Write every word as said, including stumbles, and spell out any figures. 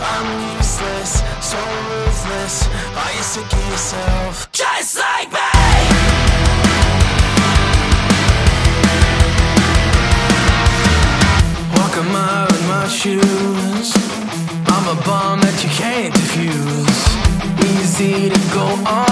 I'm useless, so ruthless. Are you sick of yourself? Just like me. Walk a mile in my shoes. I'm a bomb that you can't defuse. Easy to go on